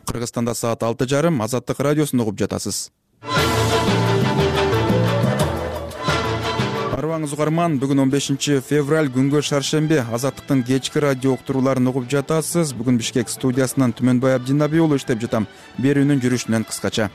Кыргызстанда саат 6:30 Азаттык радиосун угуп жатасыз. Арбаңыз угарман, бүгүн 15 февраль күнгө шаршемби. Азаттыктын кечки радио уктурууларын угуп жатасыз. Бүгүн Бишкек студиясынан Түмөнбай Абдинабий уулу иштеп жатам. Берүүнүн жүрүшүнөн кыскача.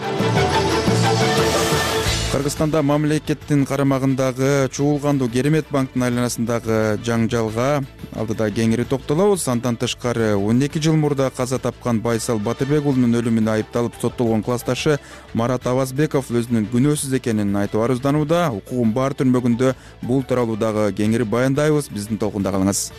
Кыргызстанда мамлекеттин карамагындагы чуулгандуу Керемет банктын айланасындагы жаңжалга алдыда кеңири токтолобуз. Андан тышкары 12 жыл мурда каза тапкан Байсал Батырбек уулунун өлүмүнө айыпталып соттолгон классташы Марат Авазбеков өзүнүн күнөөсүз экенин айтып арызданууда. Укугун бар түрмөгүндө бул тууралуу дагы кеңири баяндайбыз. Биздин толкунда калыңыз.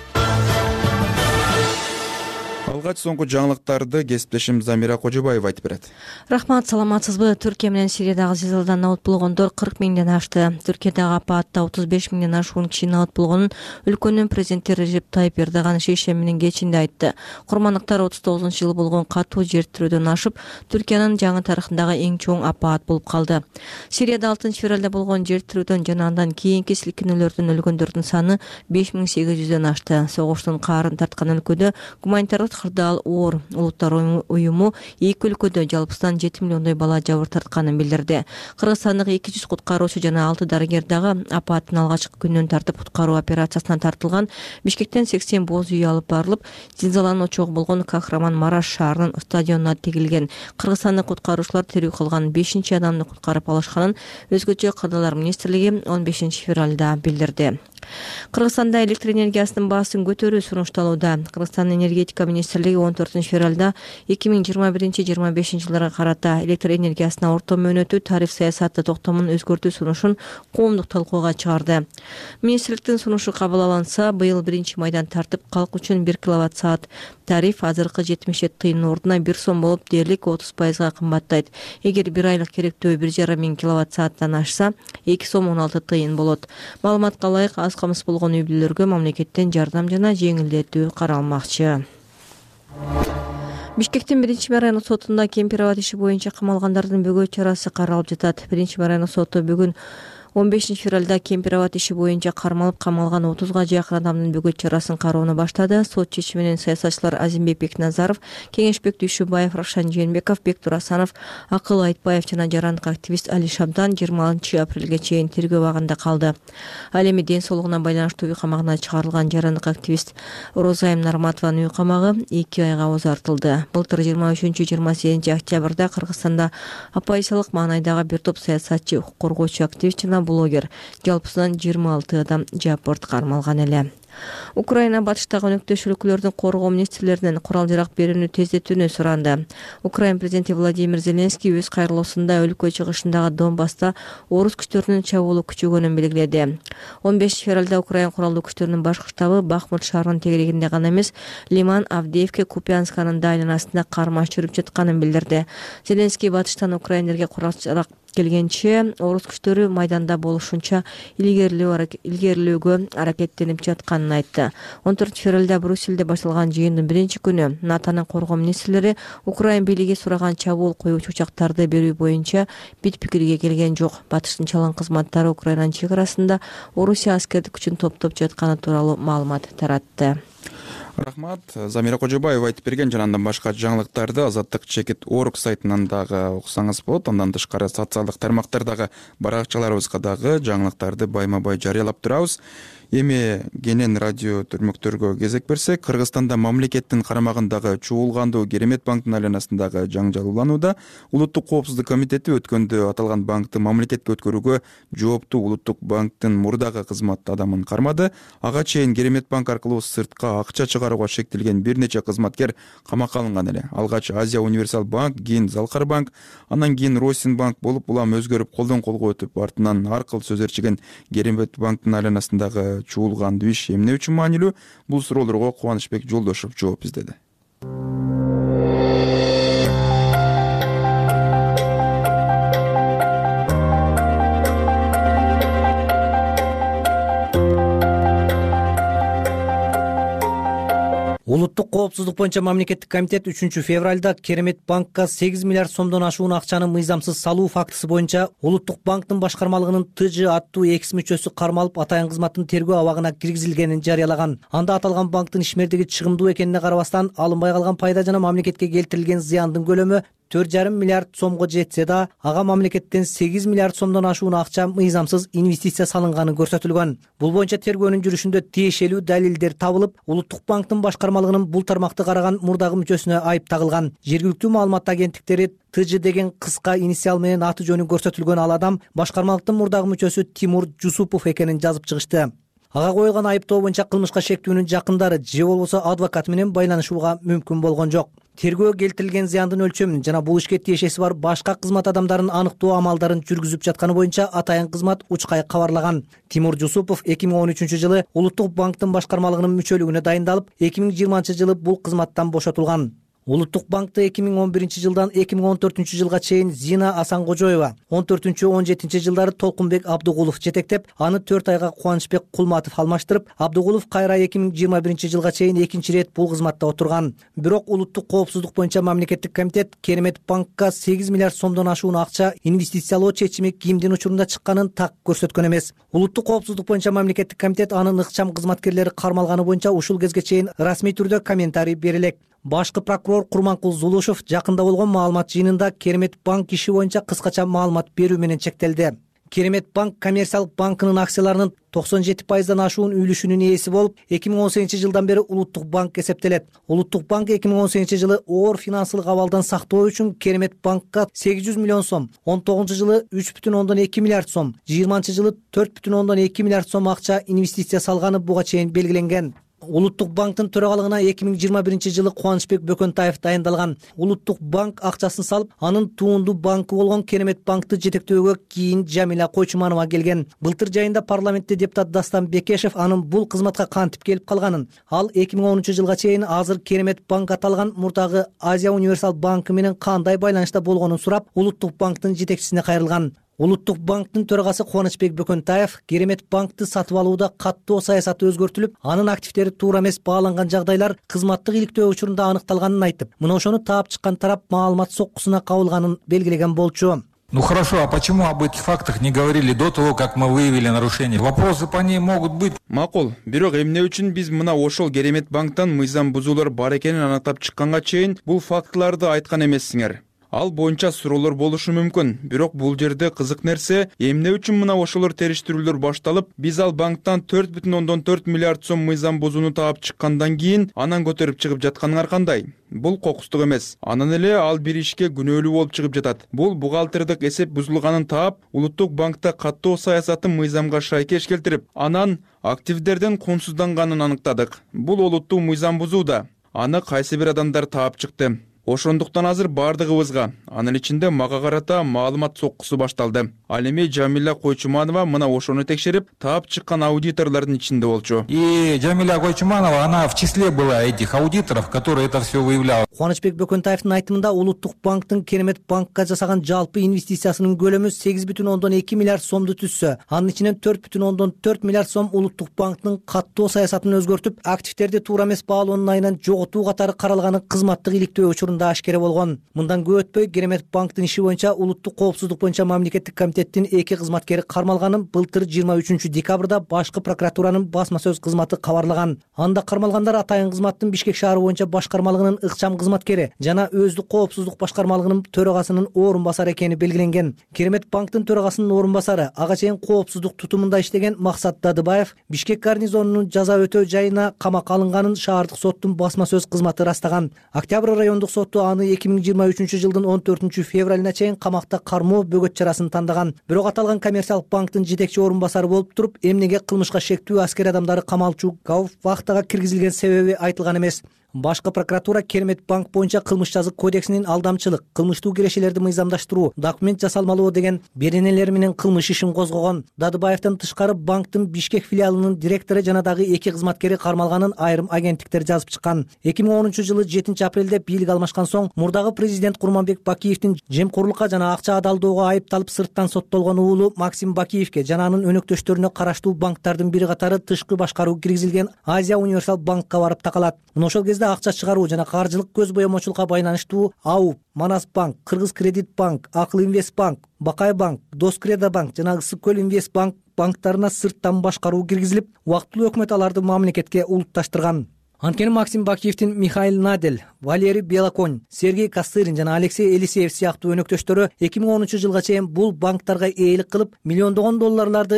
Алгач соңку жаңылыктарды кесиптешим Замира Кожобаева айтып берет. Рахмат, саламатсызбы? Түркия менен Сириядагы зилзалдан набыт болгондор 40 миңден ашты. Түркиядагы апаатта 35 миңден ашуун киши набыт болгонун өлкөнүн президенти Режеп Тайып Эрдоган шейшембинин кечинде айтты. Курмандыктар 39-жылы болгон катуу жер тирөөдөн ашып, Түркиянын жаңы тарыхындагы эң чоң апаат болуп калды. Сирияда 6-февралда болгон жер тирөөдөн жана андан кийинки силкинүүлөрдөн өлгөндөрдүн саны 5800дөн ашты. Согуштун каарын тарткан өлкөдө гуманитардык кырдаал оор. Улуттар уюму эки өлкөдө жалпысынан 7 миллиондой бала жабыр тартканын билдирди. Кыргызстандык 200 куткаруучу жана 6 дарыгер дагы апааттын алгачкы күнүнөн тартып куткаруу операциясынан тартылган. Бишкектен 80 боз үй алып барылып, зилзаланын очогу болгон Кахраман-Мараш шаарынын стадионуна тигилген. Кыргызстандык куткаруучулар тирүү калган 5 адамды куткарып алышканын Өзгөчө кырдаалар министрлиги 15 февралда билдирди. Кыргызстанда электр энергиясынын баасын көтөрүү сунушталууда. Кыргызстандын энергетика министрлиги 14 февралда 2021-25 жылдарга карата электр энергиясына орто мөөнөтү тариф саясаты токтомун өзгөртүү сунушун коомдук талкууга чыгарды. Министрликтин сунушу кабыл алынса, быйыл 1 майдан тартып калк үчүн 1 киловатт-саат тариф азыркы 77 тыйындын ордуна 1 сом болуп, дээрлик 30% кымбаттайт. Эгер 1 айлык керектөө 1,5 миң киловатт-сааттан ашса, 2 сом 16 тыйын болот. Маалыматка ылайык, аз камыс болгон үй бүлөлөргө мамлекеттен жардам жана жеңилдетүү каралмакчы. Бишкектин 1 райондук сотунда Кемпироват иши боюнча камалгандардын бөгөө чарасы каралып жатат. 1 райондук соту бүгүн 15 февралда Кемпироват иши боюнча кармалып камалган 30га жакын адамдын бөгөө чарасын кароону баштады. Сот чечими менен саясатчылар Азимбек Бекназаров, Кеңешбек Дүйшүбаев, Рашан Жээнбеков, Бектур Асанов, Акыл Айтбаев жана жарандык активист Али Шабдан 26 апрелге чейин тергөө абагында калды. Ал эми ден соолугуна байланыштуу үй камагына чыгарылган жарандык активист Розайым Нарматованын үй камагы 2 айга узартылды. Былтыр 23-28 октябрда Кыргызстанда оппозициялык маанайдагы бир топ саясатчы, укук коргоочу, активист жана блогер жалпысынан 26 адам жапырт кармалган эле. Украина батыштагы өнөктөш өлкөлөрдүн коргоо министрлеринен курал-жарак берүүнү тездетүүнү суранды. Украина президенти Владимир Зеленский өз кайрылуусунда өлкө чыгышындагы Донбасста орус күчтөрүнүн чабуулу күчөгөнүн белгиледи. 15 февралда Украина куралдуу күчтөрүнүн башкы штабы Бахмут шаарынын тегерегинде гана эмес, Лиман, Авдеевка, Купянсканын да айланасында кармаш жүрүп жатканын билдирди. Зеленский батыштан украиндерге курал-жарак келгенче орус күчтөрү майданда болушунча илгерилөөгө аракеттенип жатканын айтты. 14 февралда Брюссельде башталган жыйындын биринчи күнү НАТОнун коргоо министрлери Украина бийлиги сураган чабуул коюучу учактарды берүү боюнча бит пикирге келген жок. Батыштын чалан кызматтары Украинанын чек арасында Орусия аскердик күчүн топтоп жатканы тууралуу маалымат таратты. Рахмат, Замира Кожобаева айтып берген. Жана андан башка жаңылыктарды Азаттык Чекит.org сайтынан дагы окусаңыз болот. Андан тышкары социалдык тармактардагы баракчаларыбызга дагы жаңылыктарды байма-бай жарыялап турабыз. Эми кенен радио түрмөктөргө кезек берсек, Кыргызстанда мамлекеттин карамагындагы чуулгандуу Керемет банктын айланасындагы жаңжал уланууда. Улуттук коопсуздук комитети өткөндө аталган банкты мамлекетке өткөрүүгө жооптуу Улуттук банктын мурдагы кызмат адамын кармады. Ага чейин Керемет банк аркылуу сыртка акча чыгарууга шектелген бир нече кызматкер камакка алынган эле. Алгач Азия Универсал банк, кийин Залкар банк, андан кийин Росин банк болуп, улам өзгөрүп колдон колго өтүп, артынан аркыл сөз ээрчиген Керемет банктын айланасындагы чуулгандуу иш эмне үчүн маанилүү? Бул суроолорго Кубанычбек Жолдошов жооп издеди. Улуттук коопсуздук боюнча мамлекеттик комитет 3-февралда Керемет банкка 8 миллиард сомдон ашуун акчаны мыйзамсыз салуу фактысы боюнча Улуттук банктын башкармалыгынын ТЖ аттуу экс мүчөсү кармалып, атайын кызматтын тергөө абагына киргизилгенин жарыялаган. Анда аталган банктын ишмердиги чыгымдуу экенине карабастан, алынбай калган пайда жана мамлекетке келтирилген зыяндын көлөмү 4,5 миллиард сомго жетсе да, ага мамлекеттен 8 миллиард сомдон ашуун акча мыйзамсыз инвестиция салынганы көрсөтүлгөн. Бул боюнча тергөөнүн жүрүшүндө тиешелүү далилдер табылып, Улуттук банктын башкармалыгынын бул тармакты караган мурдагы мүчөсүнө айып тагылган. Жергиликтүү маалымат агенттиктери ТЖ деген кыска инициал менен аты жөнү көрсөтүлгөн ал адам башкармалыктын мурдагы мүчөсү Тимур Жусупов экенин жазып чыгышты. Ага коюлган айыптоо боюнча кылмышка шектүүнүн жакындары же болбосо адвокат менен байланышууга мүмкүн болгон жок. Тергөө келтирилген зыяндын өлчөмүн жана бул ишке тиешеси бар башка кызмат адамдарын аныктоо амалдарын жүргүзүп жатканы боюнча атайын кызмат Учкай кабарлаган. Тимур Жусупов 2013-жылы Улуттук банктын башкармалыгынын мүчөлүгүнө дайындалып, 2020-жылы бул кызматтан бошотулган. Улуттук банкты 2011-жылдан 2014-жылга чейин Зина Асанкожоева, 14-17 жылдары Толкунбек Абдугулов жетектеп, аны 4 айга Кубанычбек Кулматов алмаштырып, Абдугулов кайра 2021-жылга чейин экинчи ирет бул кызматта отурган. Бирок Улуттук коопсуздук боюнча мамлекеттик комитет Керемет банкка 8 миллиард сомдон ашуун акча инвестициялоо чечими кимдин учурунда чыкканын так көрсөткөн эмес. Улуттук коопсуздук боюнча мамлекеттик комитет анын ыкчам кызматкерлери кармалганы боюнча ушул кезге чейин расмий түрдө комментарий бере элек. Башкы прокурор Курманкул Зулушев жакында болгон маалымат жыйынында Керемет банк иши боюнча кыскача маалымат берүү менен чектелди. Керемет банк коммерциялык банкынын акцияларынын 97%дан ашуун үлүшүнүн ээси болуп, 2018-жылдан бери Улуттук банк эсептелет. Улуттук банк 2018-жылы оор финансылык абалдан сактоо үчүн Керемет банкка 800 миллион сом, 19-жылы 3,2 миллиард сом, 20-жылы 4,2 миллиард сом акча инвестиция салганы буга чейин белгиленген. Улуттук банктын төрагалыгына 2021-жылы Кубанычбек Бөкөнтаев дайындалган. Улуттук банк акчасын салып, анын туунду банкы болгон Керемет банкты жетектөөгө кийин Жамиля Койчуманова келген. Былтыр жайында парламентте депутат Дастан Бекешев анын бул кызматка кантип келип калганын, ал 2010-жылга чейин азыр Керемет банк аталган мурдагы Азия Универсал банкы менен кандай байланышта болгонун сурап, Улуттук банктын жетекчисине кайрылган. Улуттук банктын төрагасы Кубанычбек Бөкөнтаев Керемет банкты сатып алууда каттоо саясаты өзгөртүлүп, анын активдери туура эмес бааланган жагдайлар кызматтык иликтөө учурунда аныкталганын айтып, мына ошону таап чыккан тарап маалымат соккусуна кабылганын белгилеген болчу. Ну хорошо, а почему об этих фактах не говорили до того, как мы выявили нарушения? Вопросы по ней могут быть. Макул, бирок эмне үчүн биз мына ошол Керемет банктан мыйзам бузуулар бар экенин аныктап чыкканга чейин бул фактыларды айткан эмессиңер? Ал боюнча суроолор болушу мүмкүн. Бирок бул жерде кызык нерсе, эмне үчүн мына ошолор териштирүүлөр башталып, биз ал банктан 4,4 миллиард сом мыйзам бузууну таап чыккандан кийин анан көтөрүп чыгып жатканыңар кандай? Бул кокустук эмес. Анан эле ал бир ишке күнөөлүү болуп чыгып жатат. Бул бухгалтердик эсеп бузулганын таап, Улуттук банкта каттоо саясатын мыйзамга шайкеш келтирип, анан активдерден коомсузданганын аныктадык. Бул олуттуу мыйзам бузууда. Аны кайсы бир адамдар таап чыкты. Ошондуктан азыр бардыгыбызга, анын ичинде мага карата маалымат соккусу башталды. Ал эми Жамиля Койчуманова мына ошону текшерип, таап чыккан аудиторлордун ичинде болчу. И Жамиля Койчуманова, она в числе была этих аудиторов, которые это все выявляли. Кубанычбек Бөкөнтаевдин айтымында Улуттук банктын Керемет банкка жасаган жалпы инвестициясынын көлөмү 8,2 миллиард сомду түзсө, анын ичинен 4,4 миллиард сом Улуттук банктын каттоо саясатын өзгөртүп, активдерди туура эмес баалоонун айынан жоготуу катары каралганы кызматтык иликтөө учурунда ашкере болгон. Мындан көп өтпөй Керемет банктын иши боюнча Улуттук коопсуздук боюнча мамлекеттик комитеттин 2 кызматкери кармалганын былтыр 23-декабрда башкы прокуратуранын басма сөз кызматы кабарлаган. Анда кармалгандар атайын кызматтын Бишкек шаары боюнча башкармалыгынын ыкчам кызматкери жана өздүк коопсуздук башкармалыгынын төрагасынын орун басары экени белгиленген. Керемет банктын төрагасынын орун басары ага чейин коопсуздук тутумунда иштеген Максат Дадыбаев Бишкек гарнизонунун жаза өтөө жайына камакка алынганын шаардык соттун басма сөз кызматы растаган. Октябрь райондук сотту аны 2023-жылдын 14-февралына чейин камакта кармоо бөгөт чарасын тандаган. Бирок аталган коммерциялык банктын жетекчи орун басары болуп туруп, эмнеге кылмышка шектүү аскер адамдары камалчу вахтага киргизилген себеби айтылган эмес. Башкы прокуратура Керемет банк боюнча кылмыш жазык кодексинин алдамчылык, кылмыштуу кирешелерди мыйзамдаштыруу, документ жасалмалоо деген беренелери менен кылмыш ишин козгогон. Дадыбаевден тышкары банктын Бишкек филиалынын директору жана дагы 2 кызматкери кармалганын айрым агенттиктер жазып чыккан. 2010-жылы 7-апрелде бийлик алмашкан соң мурдагы президент Курманбек Бакиевдин жемкорлукка жана акча адалдоого айыпталып сырттан соттолгон уулу Максим Бакиевке жана анын өнөктөштөрүнө караштуу банктардын бири катары тышкы башкаруу киргизилген Азия Универсал банкка барып такалат. Ошол кезде негизде акча чыгаруу жана каржылык көз боемочулукка байланыштуу АУП, Манас банк, Кыргыз кредит банк, Акыл инвест банк, Бакай банк, Доскредо банк жана Ысык көл инвест банк банктарына сырттан башкаруу киргизилип, убактылуу өкмөт аларды мамлекетке улутташтырган. Анткени Максим Бакиевдин Михаил Надель, Валерий Белоконь, Сергей Костырин жана Алексей Елисеев сыяктуу өнөктөштөрү 2010 жылга чейин бул банктарга ээлик кылып, миллиондогон долларларды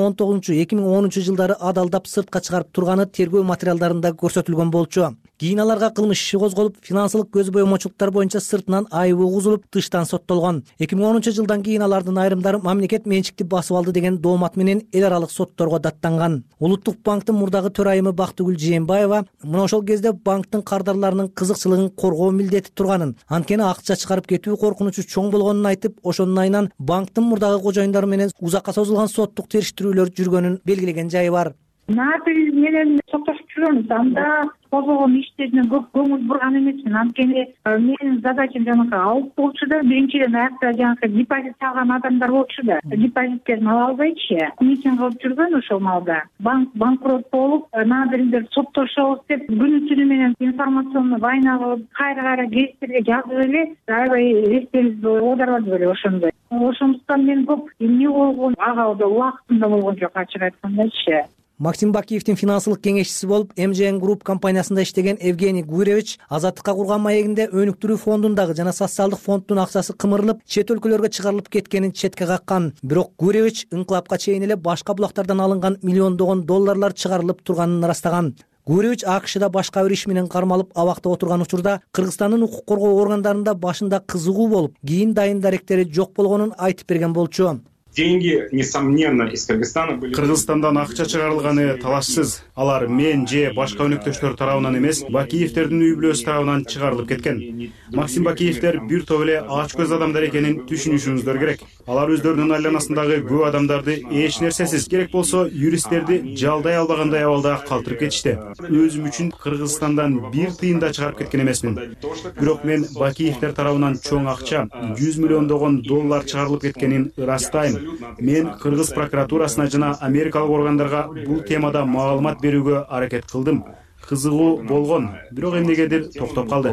2019-2010 жылдары адалдап сыртка чыгарып турганы тергөө материалдарында көрсөтүлгөн болчу. Кийин аларга кылмыш иши козголуп, финансылык көз боемочулуктар боюнча сыртынан айып угузулуп, тыштан соттолгон. 2010 жылдан кийин алардын айрымдары мамлекет менчикти басып алды деген доомат менен эл аралык сотторго даттанган. Улуттук банктын мурдагы төрайымы Бактыгүл Жээнбаева мына ошол кезде банктын кардарларынын кызыкчылыгын коргоо милдети турганын, анткени акча чыгарып кетүү коркунучу чоң болгонун айтып, ошонун айынан банктын мурдагы кожоюндары менен узакка созулган соттук териштирүүлөр жүргөнүн белгилеген жайы бар. Надель менен соттошуп жүрөбүз. Анда козголгон иштерине көп көңүл бурган эмесмин. Анткени менин задачам жанагы алып болчу да, биринчиден аякта жанагы депозит салган адамдар болчу да. Депозиттерин ала албайчы. Митинг кылып жүргөн ошол маалда. Банк банкрот болуп, Надельдер соттошобуз деп күнү түнү менен информационный война кылып, кайра гезиттерге жазып эле, аябай эстебизди оодарбады эле ошондой. Ошондуктан мен көп эмне болгон ага убактында болгон жок, ачык айткандачы. Максим Бакиевдин финансылык кеңешчиси болуп, МЖН Групп компаниясында иштеген Евгений Гуревич азаттыкка курган маегинде өнүктүрүү фондундагы жана социалдык фонддун акчасы кымырылып, чет өлкөлөргө чыгарылып кеткенин четке каккан. Бирок Гуревич инкылапка чейин эле башка булактардан алынган миллиондогон долларлар чыгарылып турганын ырастаган. Гуревич АКШда башка бир иш менен кармалып абакта отурган учурда Кыргызстандын укук коргоо органдарында башында кызыгуу болуп, кийин дайын даректери жок болгонун айтып берген болчу. Деньги, несомненно, из Кыргызстана были... Кыргызстандан акча чыгарылганы талашсыз. Алар мен же башка өнөктөштөр тарабынан эмес, Бакиевдердин үй бүлөсү тарабынан чыгарылып кеткен. Максим Бакиевдер бир топ эле ач көз адамдар экенин түшүнүшүңүздөр керек. Алар өздөрүнүн айланасындагы көп адамдарды эч нерсесиз, керек болсо юристтерди жалдай албагандай абалда калтырып кетишти. Өзүм үчүн Кыргызстандан бир тыйын да чыгарып кеткен эмесмин. Бирок мен Бакиевдер тарабынан чоң акча, 100 миллиондогон доллар чыгарылып кеткенин ырастайм. Мен Кыргыз прокуратурасына жана америкалык органдарга бул темада маалымат берүүгө аракет кылдым. Кызыгуу болгон, бирок эмнегедир токтоп калды.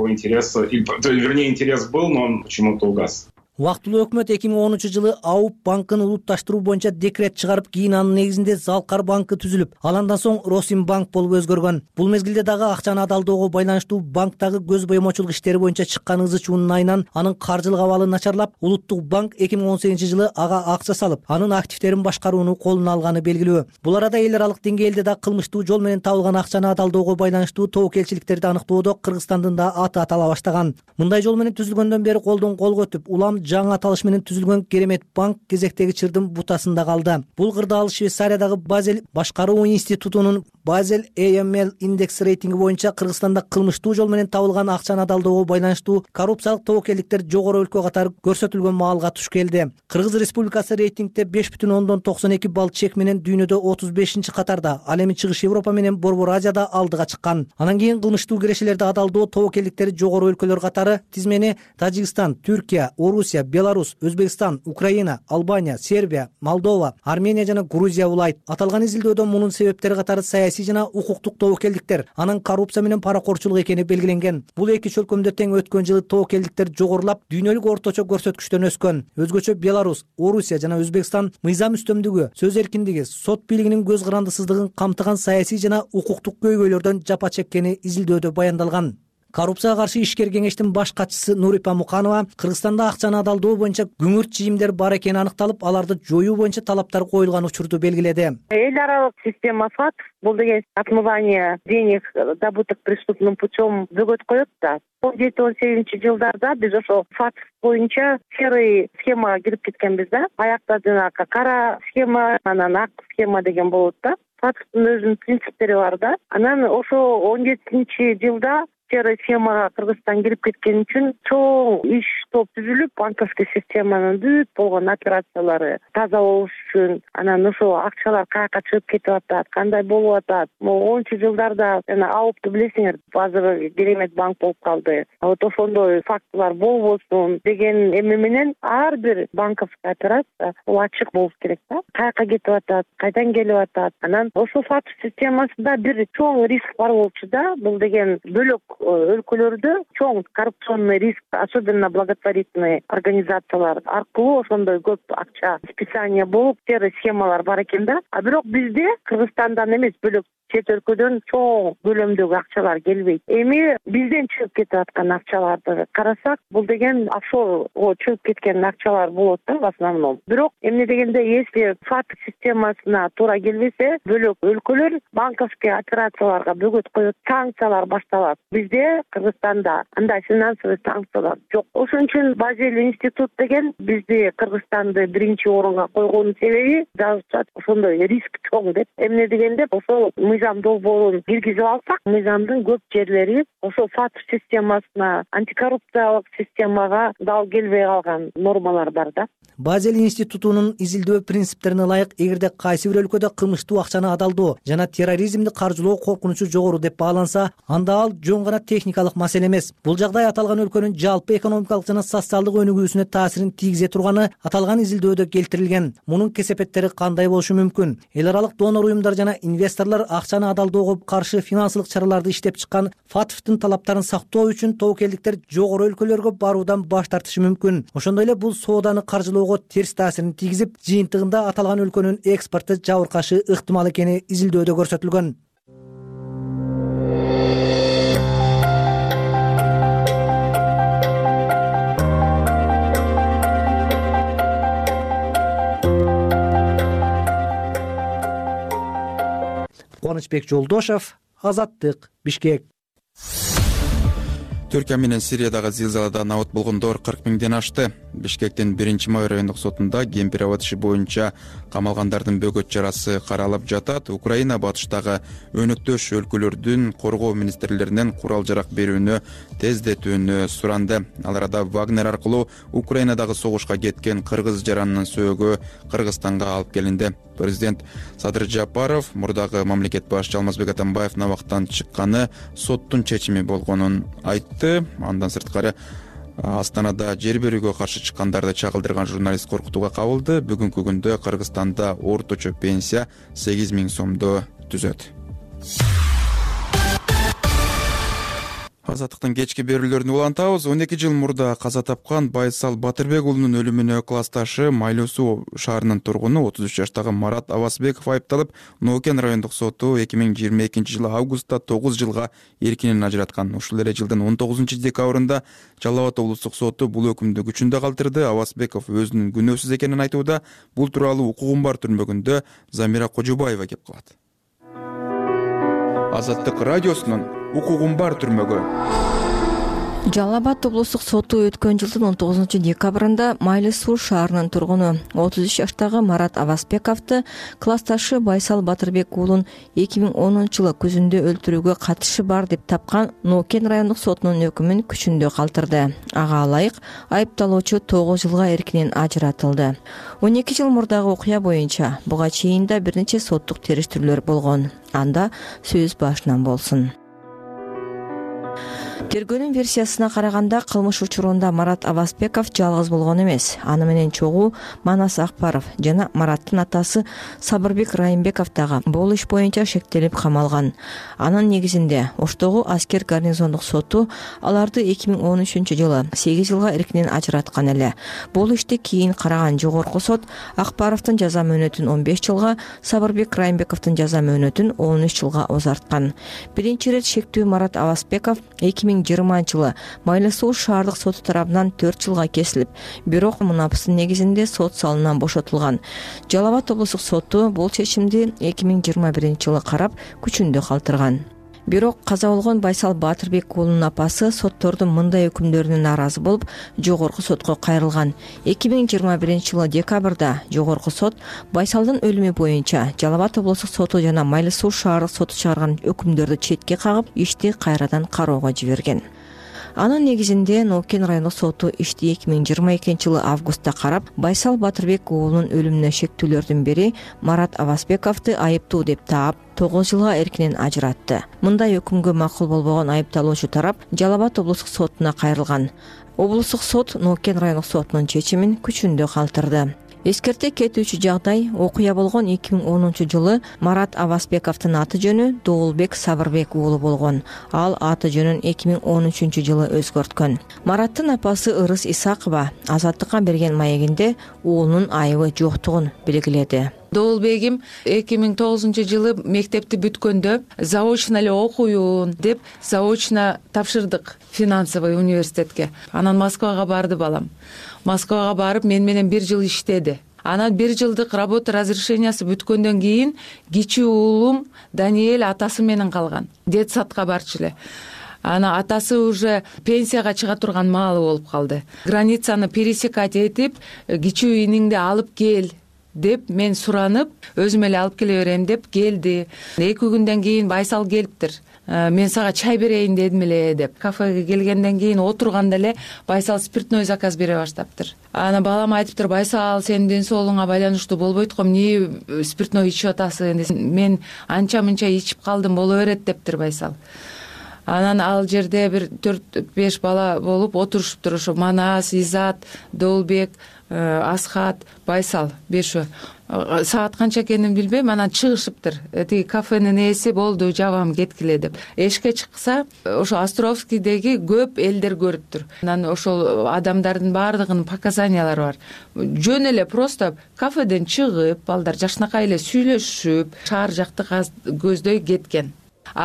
Интерес был, но он почему-то угас. Убактылуу өкмөт 2010 жылы АУП банкын улутташтыруу боюнча декрет чыгарып, кийин анын негизинде Залкар банкы түзүлүп, аландан соң Росимбанк болуп өзгөргөн. Бул мезгилде дагы акчаны адалдоого байланыштуу банктагы көз боемочулук иштери боюнча чыккан ызы чуунун айынан анын каржылык абалы начарлап, Улуттук банк 2018 жылы ага акча салып, анын активдерин башкарууну колуна алганы белгилүү. Бул арада эл аралык деңгээлде да кылмыштуу жол менен табылган акчаны адалдоого байланыштуу тобокелчиликтерди аныктоодо Кыргызстандын да аты атала баштаган. Мындай жол менен түзүлгөндөн бери колдон колго өтүп, улам жаңы аталыш менен түзүлгөн Керемет банк кезектеги чырдын бутасында калды. Бул кырдаал Швейцариядагы Базель башкаруу институтунун Базель AML индекс рейтинги боюнча Кыргызстанда кылмыштуу жол менен табылган акчаны адалдоого байланыштуу коррупциялык тобокелдиктер жогору өлкө катары көрсөтүлгөн маалга туш келди. Кыргыз Республикасы рейтингде 5,92 балл чек менен дүйнөдө 35 катарда, ал эми Чыгыш Европа менен Борбор Азияда алдыга чыккан. Анан кийин кылмыштуу кирешелерди адалдоо тобокелдиктери жогору өлкөлөр катары тизмени Тажикстан, Түркия, Орусия, Беларусь, Өзбекстан, Украина, Албания, Сербия, Молдова, Армения жана Грузия улайт. Аталган изилдөөдө мунун себептери катары саясий жана укуктук тобокелдиктер, анын коррупция менен паракорчулук экени белгиленген. Бул эки чөлкөмдө тең өткөн жылы тобокелдиктер жогорулап, дүйнөлүк орточо көрсөткүчтөн өскөн. Өзгөчө Беларусь, Орусия жана Өзбекстан мыйзам үстөмдүгү, сөз эркиндиги, сот бийлигинин көз карандысыздыгын камтыган саясий жана укуктук көйгөйлөрдөн жапа чеккени изилдөөдө баяндалган. Коррупцияга каршы ишкер кеңештин баш катчысы Нурипа Муканова Кыргызстанда акчаны адалдоо боюнча күңүрт чийимдер бар экени аныкталып, аларды жоюу боюнча талаптар коюлган учурду белгиледи. Эл аралык система ФАТ бул деген отмывание денег, добытых преступным путем, бөгөт коет да. 17-18 жылдарда биз ошо ФАТ боюнча серый схема кирип кеткенбиз да. Аякта жанагы кара схема, анан ак схема деген болот да. ФАТтын өзүнүн принциптери бар да. Анан ошо 17 жылда серый схемага Кыргызстан кирип кеткен үчүн чоң иш топ түзүлүп, банковский системанын бүт болгон операциялары таза болуш үчүн, анан ошо акчалар каяка чыгып кетип атат, кандай болуп атат. Могу 10 жылдарда жана АУПту билесиңер, азыр Керемет банк болуп калды. Вот ошондой фактылар болбосун деген эме менен ар бир банковская операция ачык болуш керек да. Каяка кетип атат, кайдан келип атат. Анан ошо факт системасында бир чоң риск бар болчу да. Бул деген бөлөк өлкөлөрдө чоң коррупционный риск, особенно благотворительный организациялар аркылуу ошондой көп акча списание болуп серый схемалар бар экен да. А бирок бизде Кыргызстандан эмес, бөлөк чет өлкөдөн чоң көлөмдөгү акчалар келбейт. Эми бизден чыгып кетип аткан акчаларды карасак, бул деген офшорго чыгып кеткен акчалар болот да в основном. Бирок эмне дегенде, если ФАТ системасына туура келбесе, бөлөк өлкөлөр банковский операцияларга бөгөт коет, санкциялар башталат. Бизде Кыргызстанда андай финансовый санкциялар жок. Ошон үчүн Базель институт деген бизди Кыргызстанды биринчи орунга койгонун себеби жазышат ошондой риск чоң деп. Эмне дегенде, ошол мыйзам долбоорун киргизип алсак, мыйзамдын көп жерлери ошол ФАТ системасына, антикоррупциялык системага дал келбей калган нормалар бар да. Базель институтунун изилдөө принциптерине ылайык, эгерде кайсы бир өлкөдө кылмыштуу акчаны адалдоо жана терроризмди каржылоо коркунучу жогору деп бааланса, анда ал жөн гана техникалык маселе эмес. Бул жагдай аталган өлкөнүн жалпы экономикалык жана социалдык өнүгүүсүнө таасирин тийгизе турганы аталган изилдөөдө келтирилген. Мунун кесепеттери кандай болушу мүмкүн? Эл аралык донор уюмдар жана инвесторлор акчаны адалдоого каршы финансылык чараларды иштеп чыккан ФАТФтын талаптарын сактоо үчүн тобокелдиктер жогору өлкөлөргө баруудан баш тартышы мүмкүн. Ошондой эле бул сооданы каржылоого терс таасирин тийгизип, жыйынтыгында аталган өлкөнүн экспорту жабыркашы ыктымал экени изилдөөдө көрсөтүлгөн. Кубанычбек Жолдошов, Азаттык, Бишкек. Түркия менен Сириядагы зилзаладан абат болгондор 40 миңден ашты. Бишкектин 1-май райондук сотунда Кемпир-Абад иши боюнча камалгандардын бөгөт чарасы каралып жатат. Украина батыштагы өнөктөш өлкөлөрдүн коргоо министрлеринен курал-жарак берүүнү тездетүүнү суранды. Ал арада Вагнер аркылуу Украинадагы согушка кеткен кыргыз жаранынын сөөгү Кыргызстанга алып келинди. Президент Садыр Жапаров мурдагы мамлекет башчы Алмазбек Атамбаевдин абактан чыкканы соттун чечими болгонун айтты. Андан сырткары Астанада жер берүүгө каршы чыккандарды чагылдырган журналист коркутууга кабылды. Бүгүнкү күндө Кыргызстанда орточо пенсия 8 миң сомду түзөт. Азаттыктын кечки берүүлөрүн улантабыз. 12 жыл мурда каза тапкан Байсал Батырбек уулунун өлүмүнө классташы Майлуу Суу шаарынын тургуну 33 жаштагы Марат Абасбеков айыпталып, Нокен райондук соту 2022 жылы августта 9 жылга эркинен ажыраткан. Ушул эле жылдын 19 декабрында Жалал Абад облустук соту бул өкүмдү күчүндө калтырды. Абасбеков өзүнүн күнөөсүз экенин айтууда. Бул тууралуу укугум бар түрмөгүндө Замира Кожубаева кеп калат. Азаттык радиосунун укугум бар түрмөгү. Жалал Абад облустук соту өткөн жылдын 19 декабрында Майлуу Суу шаарынын тургуну 33 жаштагы Марат Абасбековду классташы Байсал Батырбек уулун 2010 жылы күзүндө өлтүрүүгө катышы бар деп тапкан Нокен райондук сотунун өкүмүн күчүндө калтырды. Ага ылайык айыпталуучу 9 жылга эркинен ажыратылды. 12 жыл мурдагы окуя боюнча буга чейин да бир нече соттук териштирүүлөр болгон. Анда сөз башынан болсун. Тергөөнүн версиясына караганда кылмыш учурунда Марат Абасбеков жалгыз болгон эмес. Аны менен чогуу Манас Акбаров жана Мараттын атасы Сабырбек Райымбеков дагы бул иш боюнча шектелип камалган. Анын негизинде Оштогу аскер гарнизондук соту аларды 2013 жылы 8 жылга эркинен ажыраткан эле. Бул ишти кийин караган жогорку сот Акбаровдун жаза мөөнөтүн 15 жылга, Сабырбек Райымбековдун жаза мөөнөтүн 13 жылга узарткан. Биринчи ирет шектүү Марат Абасбеков 2020 жылы Майлуу Суу шаардык соту тарабынан 4 жылга кесилип, бирок мунапыстын негизинде сот салынан бошотулган. Жалал Абад облустук соту бул чечимди 2021 жылы карап күчүндө калтырган. Бирок каза болгон Байсал Батырбек уулунун апасы соттордун мындай өкүмдөрүнө нааразы болуп, жогорку сотко кайрылган. 2021 жылы декабрда жогорку сот Байсалдын өлүмү боюнча Жалал Абад облустук соту жана Майлуу Суу шаардык соту чыгарган өкүмдөрдү четке кагып, ишти кайрадан кароого жиберген. Анын негизинде Нокен райондук соту ишти 2022 жылы августта карап, Байсал Батырбек уулунун өлүмүнө шектүүлөрдүн бири Марат Абасбековду айыптуу деп таап, 9 жылга эркинен ажыратты. Мындай өкүмгө макул болбогон айыпталуучу тарап Жалал Абад облустук сотуна кайрылган. Облустук сот Нокен райондук сотунун чечимин күчүндө калтырды. Эскерте кетүүчү жагдай окуя болгон 2010-жылы Марат Абасбековдун аты жөнү Доолбек Сабырбек уулу болгон. Ал аты жөнүн 2013-жылы өзгөрткөн. Мараттын апасы Ырыс Исакова Азаттыкка берген маегинде уулунун айыбы жоктугун белгиледи. Доолбегим 2009-жылы мектепти бүткөндө заочно эле окуйун деп заочно тапшырдык финансовый университетке. Анан Москвага барды балам. Москвага барып мен менен 1 жыл иштеди. Анан 1 жылдык работа разрешениясы бүткөндөн кийин кичүү уулум Даниэль атасы менен калган. Детсадка барчу эле. Ана атасы уже пенсияга чыга турган маалы болуп калды. Границаны пересекать этип, кичүү иниңди алып кел деп мен суранып, өзүм эле алып келе берем деп келди. 2 күндөн кийин Байсал келиптир. Мен сага чай берейин дедим эле деп. Кафеге келгенден кийин отурганда эле Байсал спиртной заказ бере баштаптыр. Ана балам айтыптыр: "Байсал, сенин ден соолугуңа байланыштуу болбойт го, эмне спиртной ичип атасың?" Мен анча-мынча ичип калдым, боло берет дептир Байсал. Анан ал жерде бир 4-5 бала болуп отурушуптур. Ошо Манас, Изат, Доолбек, Асхат, Байсал 5. Саат канча экенин билбейм. Анан чыгышыптыр. Тиги кафенин ээси: "Болду, жабам, кеткиле" деп. Эшикке чыкса, ошо Островскийдеги көп элдер көрүптүр. Анан ошол адамдардын баардыгынын показаниялары бар. Жөн эле просто кафеден чыгып, балдар жакшынакай эле сүйлөшүп, шаар жакты көздөй кеткен.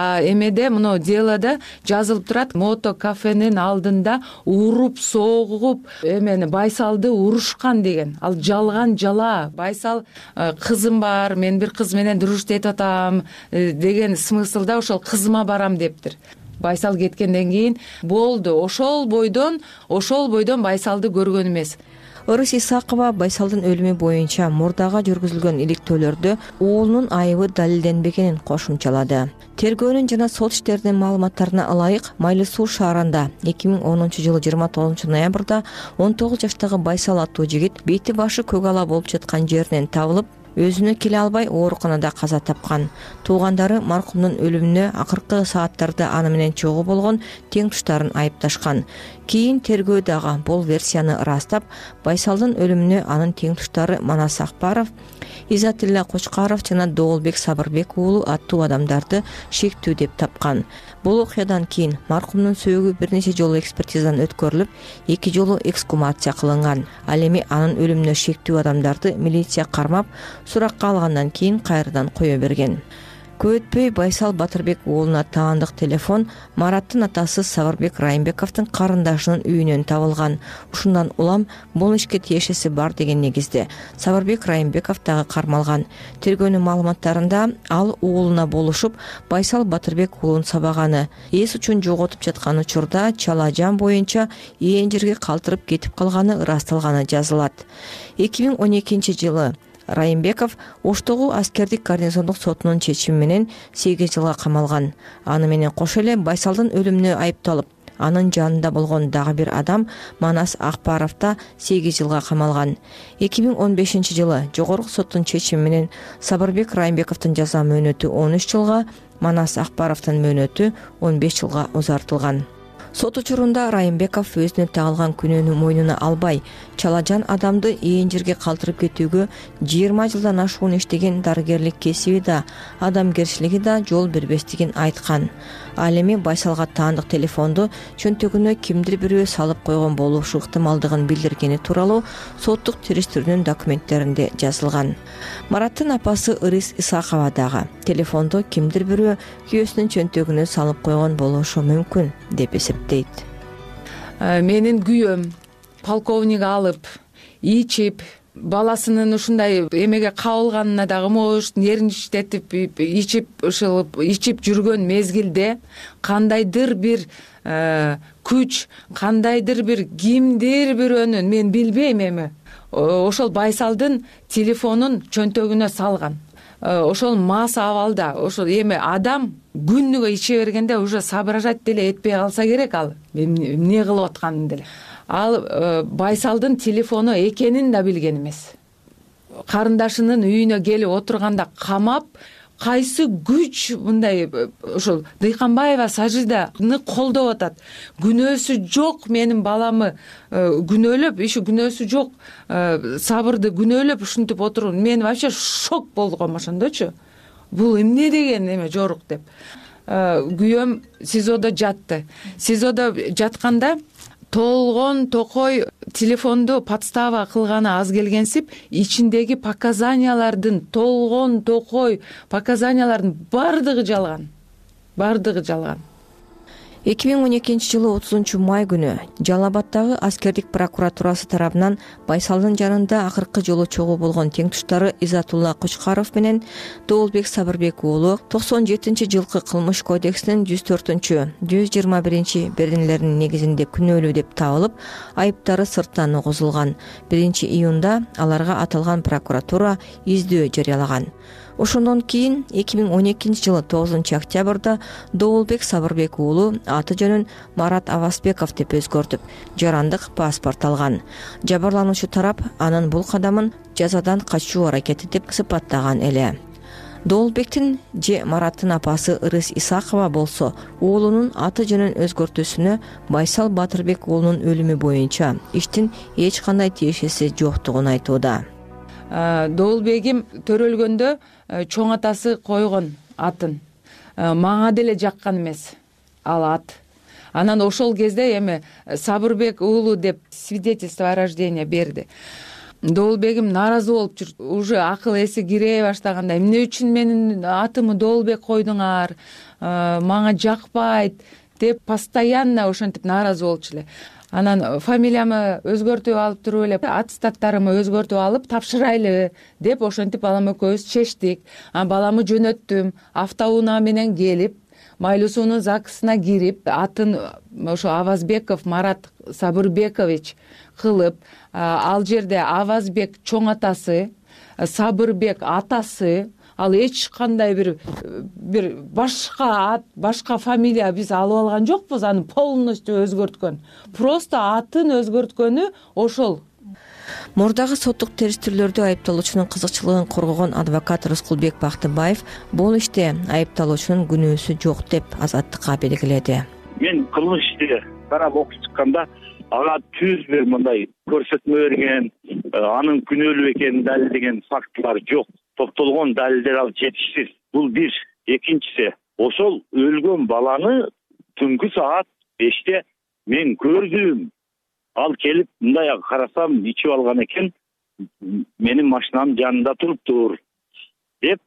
Эмеде мына делода жазылып турат: мото кафенин алдында уруп, согуп, эмени Байсалды урушкан деген. Ал жалган жала. Байсал: "Кызым бар, мен бир кыз менен дружить этип атам" деген смыслда ошол кызыма барам дептир. Байсал кеткенден кийин болду. Ошол бойдон Байсалды көргөн эмес. Ырыс Исакова Байсалдын өлүмү боюнча мурдага жүргүзүлгөн иликтөөлөрдө уулунун айыбы далилденбегенин кошумчалады. Тергөөнүн жана сот иштеринин маалыматтарына ылайык, Майлы Суу шаарында 2010-жылы 29 ноябрда 19 жаштагы Байсал аттуу жигит бети башы көк ала болуп жаткан жеринен табылып, өзүнө келе албай ооруканада каза тапкан. Туугандары маркумдун өлүмүнө акыркы сааттарда аны менен чогуу болгон тең туштарын айыпташкан. Кийин тергөө дагы бул версияны ырастап, Байсалдын өлүмүнө анын тең туштары Манас Акбаров, Изатилла Кочкаров жана Доолбек Сабырбек уулу аттуу адамдарды шектүү деп тапкан. Бул окуядан кийин маркумдун сөөгү бир нече жолу экспертизадан өткөрүлүп, 2 жолу эксгумация кылынган. Ал эми анын өлүмүнө шектүү адамдарды милиция кармап, суракка алгандан кийин кайрадан кое берген. Көп өтпөй Байсал Батырбек уулуна таандык телефон Мараттын атасы Сабырбек Райымбековдун карындашынын үйүнөн табылган. Ушундан улам бул ишке тиешеси бар деген негизде Сабырбек Райымбеков дагы кармалган. Тергөөнүн маалыматтарында ал уулуна болушуп, Байсал Батырбек уулун сабаганы, эс учун жоготуп жаткан учурда чала жан боюнча ээн жерге калтырып кетип калганы ырасталганы жазылат. 2012-жылы Райымбеков Оштогу аскердик гарнизондук сотунун чечими менен 8 жылга камалган. Аны менен кошо эле Байсалдын өлүмүнө айыпталып, анын жанында болгон дагы бир адам Манас Акбаров да 8 жылга камалган. 2015-жылы жогорку соттун чечими менен Сабырбек Райымбековдун жаза мөөнөтү 13 жылга, Манас Акбаровдун мөөнөтү 15 жылга узартылган. Сот учурунда Райымбеков өзүнө тагылган күнөөнү мойнуна албай, чала жан адамды ээн жерге калтырып кетүүгө 20 жылдан ашуун иштеген дарыгерлик кесиби да, адамгерчилиги да жол бербестигин айткан. Ал эми Байсалга таандык телефонду чөнтөгүнө кимдир бирөө салып койгон болушу ыктымалдыгын билдиргени тууралуу соттук териштирүүнүн документтеринде жазылган. Мараттын апасы Ырыс Исакова дагы телефонду кимдир бирөө күйөөсүнүн чөнтөгүнө салып койгон болушу мүмкүн деп эсептейт. Менин күйөөм полковник алып, ичип, баласынын ушундай эмеге кабылганына дагы мош нервничтетип, ичип жүргөн мезгилде кандайдыр бир күч, кандайдыр бир кимдир бирөөнүн, мен билбейм эми, ошол Байсалдын телефонун чөнтөгүнө салган. Ошол мас абалда, ошол эми адам күнүгө иче бергенде уже соображать деле этпей калса керек, ал эмне кылып атканын деле. Ал Байсалдын телефону экенин да билген эмес. Карындашынын үйүнө келип отурганда камап, кайсы күч мындай ошол Дыйканбаева Сажиданы колдоп атат? Күнөөсү жок менин баламы күнөөлөп, иши күнөөсү жок Сабырды күнөөлөп ушинтип отурган. Мен вообще шок болгом ошондочу. Бул эмне деген эме жорук деп. Күйөөм СИЗОдо жатты. СИЗОдо жатканда толгон токой телефонду подстава кылганы аз келгенсип, ичиндеги показаниялардын толгон токой показаниялардын бардыгы жалган. 2012-жылы 30 май күнү Жалал-Абаддагы аскердик прокуратурасы тарабынан Байсалдын жанында акыркы жолу чогуу болгон теңтуштары Изатулла Кучкаров менен Доолбек Сабырбек уулу 97-жылкы кылмыш кодексинин 104-121 беренелеринин негизинде күнөөлүү деп табылып, айыптары сырттан угузулган. 1-июнда аларга аталган прокуратура издөө жарыялаган. Ошондон кийин 2012-жылы 9-октябрда Доолбек Сабырбек уулу аты жөнүн Марат Авазбеков деп өзгөртүп, жарандык паспорт алган. Жабырлануучу тарап анын бул кадамын жазадан качуу аракети деп сыпаттаган эле. Доолбектин же Мараттын апасы Ырыс Исакова болсо, уулунун аты жөнүн өзгөртүүсүнө Байсал Батырбек уулунун өлүмү боюнча иштин эч кандай тиешеси жоктугун айтууда. Доолбегим төрөлгөндө чоң атасы койгон атын. Мага деле жаккан эмес ал ат. Анан ошол кезде эми Сабырбек уулу деп свидетельство о рождении берди. Доолбегим нааразы болуп жүр. Уже акыл эси кире баштаганда эмне үчүн менин атымы Доолбек койдуңар? Мага жакпайт деп постоянно ошентип нааразы болчу эле. Анан фамилиямы өзгөртүп алып туруп эле, аттестаттарымы өзгөртүп алып тапшырайлы деп ошентип балам экөөбүз чечтик. Баламы жөнөттүм, автоунаа менен келип, Майлуусунун ЗАГСына кирип, атын ошо Авазбеков Марат Сабырбекович кылып, ал жерде Авазбек чоң атасы, Сабырбек атасы, ал эч кандай бир башка ат, башка фамилия биз алып алган жокпуз, аны полностью өзгөрткөн. Просто атын өзгөрткөнү ошол. Мурдагы соттук териштирүүлөрдө айыпталуучунун кызыкчылыгын коргогон адвокат Рыскулбек Бактыбаев бул иште айыпталуучунун күнөөсү жок деп Азаттыкка белгиледи. Мен кылмыш ишти карап окуп чыкканда ага түз бир мындай көрсөтмө берген, анын күнөөлүү экенин далилдеген фактылар жок. Топтолгон далилдер ал жетишсиз. Бул бир. Экинчиси, ошол өлгөн баланы түнкү саат 5-те мен көрдүм. Ал келип мындай карасам ичип алган экен, менин машинамдын жанында туруптур деп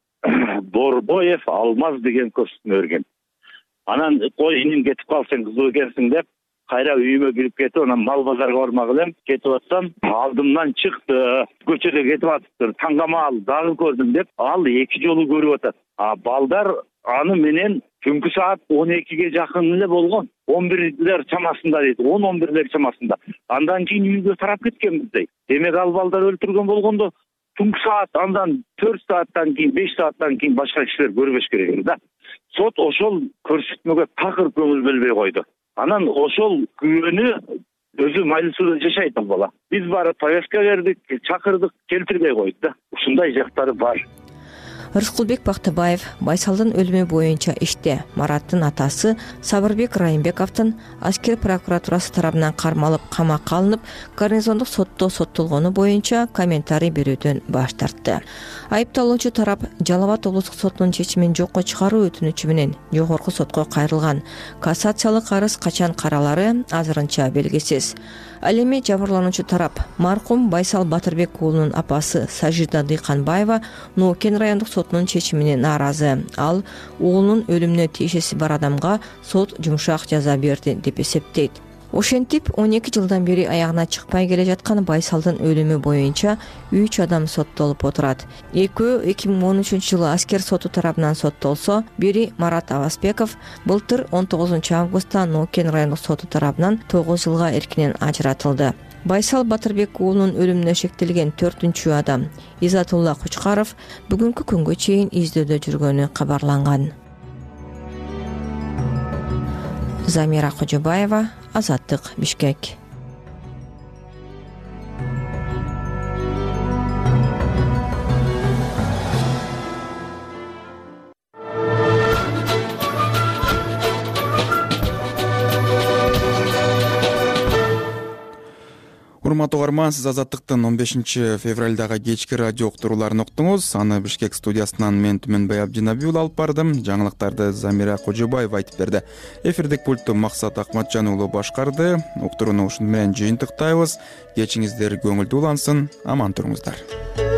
Борбоев Алмаз деген көрсөтмө берген. Анан кой иним кетип кал, сен кызуу экенсиң деп кайра үйүмө кирип кетип, анан мал базарга бармак элем. Кетип атсам, алдымдан чыкты, көчөдө кетип атыптыр, таңгамал дагы көрдүм деп, ал 2 жолу көрүп атат. Балдар аны менен түнкү саат 12-ге жакын эле болгон. 11-лер чамасында дейт, 10-11-лер чамасында. Андан кийин үйгө тарап кеткенбиз дейт. Демек ал балдар өлтүргөн болгондо түнкү саат, андан 4 сааттан кийин, 5 сааттан кийин башка кишилер көрбөш керек да. Сот ошол көрсөтмөгө такыр көңүл бөлбөй койду. Анан ошол күбөнү өзү Майлуусуда жашайт ал бала. Биз барып повестка бердик, чакырдык, келтирбей койду да. Ушундай жактары бар. Рыскулбек Бактыбаев Байсалдын өлүмү боюнча иште Мараттын атасы Сабырбек Райымбековдун аскер прокуратурасы тарабынан кармалып, камакка алынып, гарнизондук сотто соттолгону боюнча комментарий берүүдөн баш тартты. Айыпталуучу тарап Жалал-Абад облустук сотунун чечимин жокко чыгаруу өтүнүчү менен жогорку сотко кайрылган. Кассациялык арыз качан каралары азырынча белгисиз. Ал эми жабырлануучу тарап маркум Байсал Батырбек уулунун апасы Сажида Дыйканбаева Ноокен райондук сотунун чечимине нааразы. Ал уулунун өлүмүнө тиешеси бар адамга сот жумшак жаза берди деп эсептейт. Ошентип 12 жылдан бери аягына чыкпай келе жаткан Байсалдын өлүмү боюнча 3 адам соттолуп отурат. Экөө 2013-жылы аскер соту тарабынан соттолсо, бири Марат Авазбеков былтыр 19 августта Ноокен райондук соту тарабынан 9 жылга эркинен ажыратылды. Байсал Батырбек уулунун өлүмүнө шектелген 4-чү адам Изатулла Кучкаров бүгүнкү күнгө чейин издөөдө жүргөнү кабарланган. Замира Кожобаева, Азаттык, Бишкек. урматтуу угарман, сиз Азаттыктын 15 февралдагы кечки радио уктурууларын уктуңуз. Аны Бишкек студиясынан мен Түмөнбай Абдинабиев алып бардым. Жаңылыктарды Замира Кожобаева айтып берди. Эфирдик пультту Максат Акматжан уулу башкарды. Уктурууну ушуну менен жыйынтыктайбыз. Кечиңиздер көңүлдүү улансын, аман туруңуздар.